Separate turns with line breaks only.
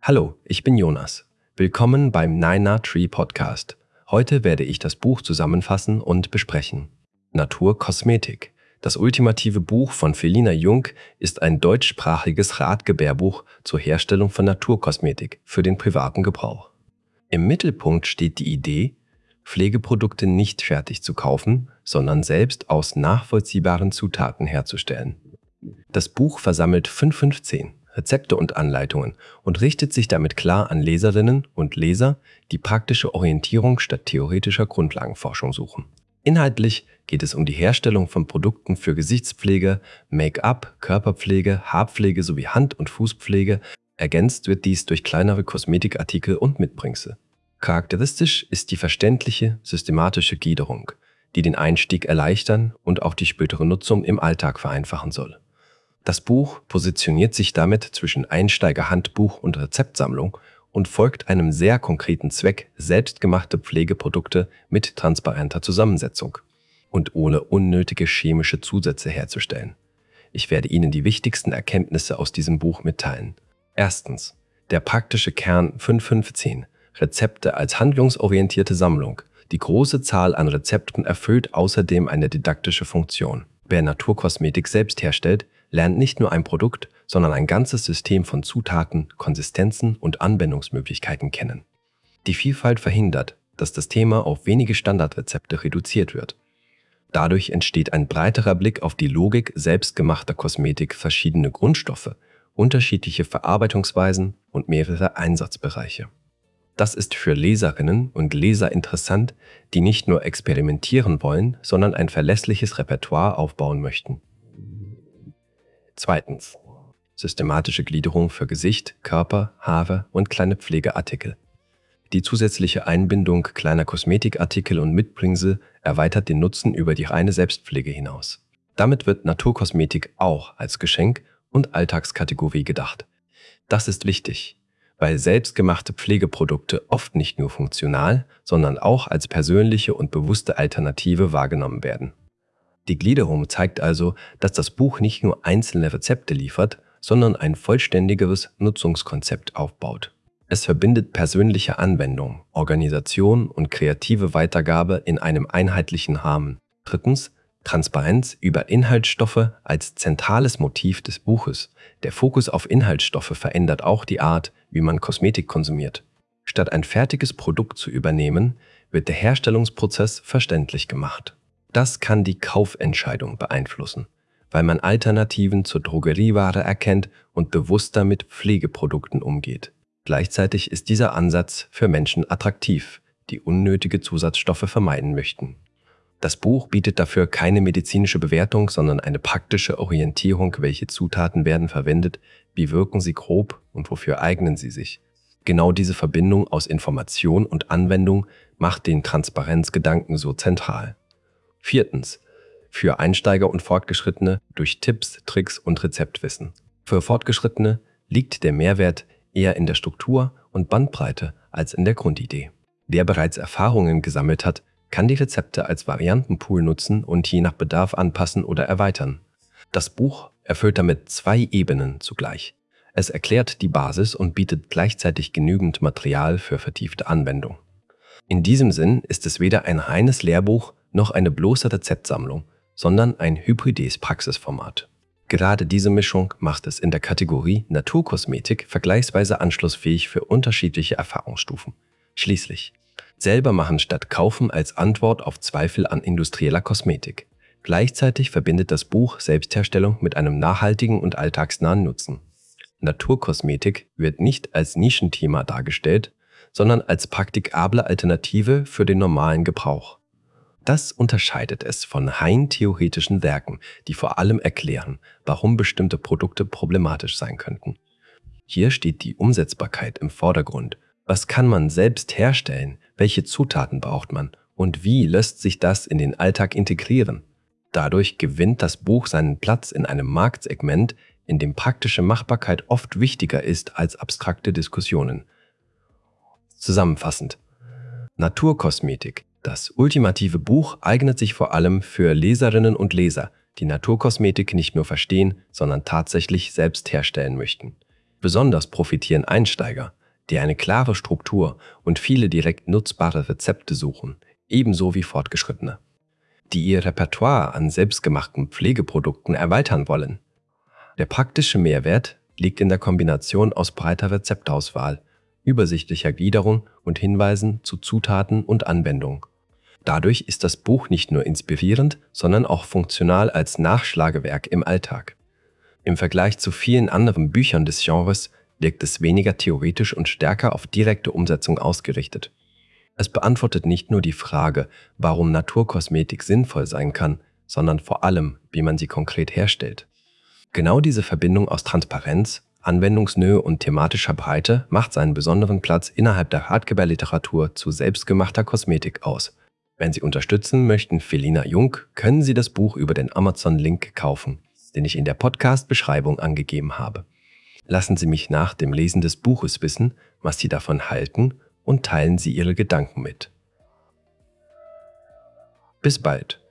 Hallo, ich bin Jonas. Willkommen beim Nina Tree Podcast. Heute werde ich das Buch zusammenfassen und besprechen. Naturkosmetik. Das ultimative Buch von Felina Jung ist ein deutschsprachiges Ratgeberbuch zur Herstellung von Naturkosmetik für den privaten Gebrauch. Im Mittelpunkt steht die Idee, Pflegeprodukte nicht fertig zu kaufen, sondern selbst aus nachvollziehbaren Zutaten herzustellen. Das Buch versammelt 515 Rezepte und Anleitungen und richtet sich damit klar an Leserinnen und Leser, die praktische Orientierung statt theoretischer Grundlagenforschung suchen. Inhaltlich geht es um die Herstellung von Produkten für Gesichtspflege, Make-up, Körperpflege, Haarpflege sowie Hand- und Fußpflege. Ergänzt wird dies durch kleinere Kosmetikartikel und Mitbringsel. Charakteristisch ist die verständliche, systematische Gliederung, die den Einstieg erleichtern und auch die spätere Nutzung im Alltag vereinfachen soll. Das Buch positioniert sich damit zwischen Einsteigerhandbuch und Rezeptsammlung und folgt einem sehr konkreten Zweck, selbstgemachte Pflegeprodukte mit transparenter Zusammensetzung und ohne unnötige chemische Zusätze herzustellen. Ich werde Ihnen die wichtigsten Erkenntnisse aus diesem Buch mitteilen. Erstens, der praktische Kern 515, Rezepte als handlungsorientierte Sammlung. Die große Zahl an Rezepten erfüllt außerdem eine didaktische Funktion. Wer Naturkosmetik selbst herstellt, lernt nicht nur ein Produkt, sondern ein ganzes System von Zutaten, Konsistenzen und Anwendungsmöglichkeiten kennen. Die Vielfalt verhindert, dass das Thema auf wenige Standardrezepte reduziert wird. Dadurch entsteht ein breiterer Blick auf die Logik selbstgemachter Kosmetik, verschiedene Grundstoffe, unterschiedliche Verarbeitungsweisen und mehrere Einsatzbereiche. Das ist für Leserinnen und Leser interessant, die nicht nur experimentieren wollen, sondern ein verlässliches Repertoire aufbauen möchten. Zweitens. Systematische Gliederung für Gesicht, Körper, Haare und kleine Pflegeartikel. Die zusätzliche Einbindung kleiner Kosmetikartikel und Mitbringsel erweitert den Nutzen über die reine Selbstpflege hinaus. Damit wird Naturkosmetik auch als Geschenk und Alltagskategorie gedacht. Das ist wichtig, weil selbstgemachte Pflegeprodukte oft nicht nur funktional, sondern auch als persönliche und bewusste Alternative wahrgenommen werden. Die Gliederung zeigt also, dass das Buch nicht nur einzelne Rezepte liefert, sondern ein vollständigeres Nutzungskonzept aufbaut. Es verbindet persönliche Anwendung, Organisation und kreative Weitergabe in einem einheitlichen Rahmen. Drittens, Transparenz über Inhaltsstoffe als zentrales Motiv des Buches. Der Fokus auf Inhaltsstoffe verändert auch die Art, wie man Kosmetik konsumiert. Statt ein fertiges Produkt zu übernehmen, wird der Herstellungsprozess verständlich gemacht. Das kann die Kaufentscheidung beeinflussen, weil man Alternativen zur Drogerieware erkennt und bewusster mit Pflegeprodukten umgeht. Gleichzeitig ist dieser Ansatz für Menschen attraktiv, die unnötige Zusatzstoffe vermeiden möchten. Das Buch bietet dafür keine medizinische Bewertung, sondern eine praktische Orientierung, welche Zutaten werden verwendet, wie wirken sie grob und wofür eignen sie sich. Genau diese Verbindung aus Information und Anwendung macht den Transparenzgedanken so zentral. Viertens. Für Einsteiger und Fortgeschrittene durch Tipps, Tricks und Rezeptwissen. Für Fortgeschrittene liegt der Mehrwert eher in der Struktur und Bandbreite als in der Grundidee. Wer bereits Erfahrungen gesammelt hat, kann die Rezepte als Variantenpool nutzen und je nach Bedarf anpassen oder erweitern. Das Buch erfüllt damit zwei Ebenen zugleich. Es erklärt die Basis und bietet gleichzeitig genügend Material für vertiefte Anwendung. In diesem Sinn ist es weder ein reines Lehrbuch noch eine bloße Rezeptsammlung, sondern ein hybrides Praxisformat. Gerade diese Mischung macht es in der Kategorie Naturkosmetik vergleichsweise anschlussfähig für unterschiedliche Erfahrungsstufen. Schließlich, selber machen statt kaufen als Antwort auf Zweifel an industrieller Kosmetik. Gleichzeitig verbindet das Buch Selbstherstellung mit einem nachhaltigen und alltagsnahen Nutzen. Naturkosmetik wird nicht als Nischenthema dargestellt, sondern als praktikable Alternative für den normalen Gebrauch. Das unterscheidet es von rein theoretischen Werken, die vor allem erklären, warum bestimmte Produkte problematisch sein könnten. Hier steht die Umsetzbarkeit im Vordergrund. Was kann man selbst herstellen? Welche Zutaten braucht man? Und wie lässt sich das in den Alltag integrieren? Dadurch gewinnt das Buch seinen Platz in einem Marktsegment, in dem praktische Machbarkeit oft wichtiger ist als abstrakte Diskussionen. Zusammenfassend: Naturkosmetik. Das ultimative Buch eignet sich vor allem für Leserinnen und Leser, die Naturkosmetik nicht nur verstehen, sondern tatsächlich selbst herstellen möchten. Besonders profitieren Einsteiger, die eine klare Struktur und viele direkt nutzbare Rezepte suchen, ebenso wie Fortgeschrittene, die ihr Repertoire an selbstgemachten Pflegeprodukten erweitern wollen. Der praktische Mehrwert liegt in der Kombination aus breiter Rezeptauswahl, übersichtlicher Gliederung und Hinweisen zu Zutaten und Anwendung. Dadurch ist das Buch nicht nur inspirierend, sondern auch funktional als Nachschlagewerk im Alltag. Im Vergleich zu vielen anderen Büchern des Genres wirkt es weniger theoretisch und stärker auf direkte Umsetzung ausgerichtet. Es beantwortet nicht nur die Frage, warum Naturkosmetik sinnvoll sein kann, sondern vor allem, wie man sie konkret herstellt. Genau diese Verbindung aus Transparenz, Anwendungsnähe und thematischer Breite macht seinen besonderen Platz innerhalb der Hardcover-Literatur zu selbstgemachter Kosmetik aus. Wenn Sie unterstützen möchten Felina Jung, können Sie das Buch über den Amazon-Link kaufen, den ich in der Podcast-Beschreibung angegeben habe. Lassen Sie mich nach dem Lesen des Buches wissen, was Sie davon halten, und teilen Sie Ihre Gedanken mit. Bis bald!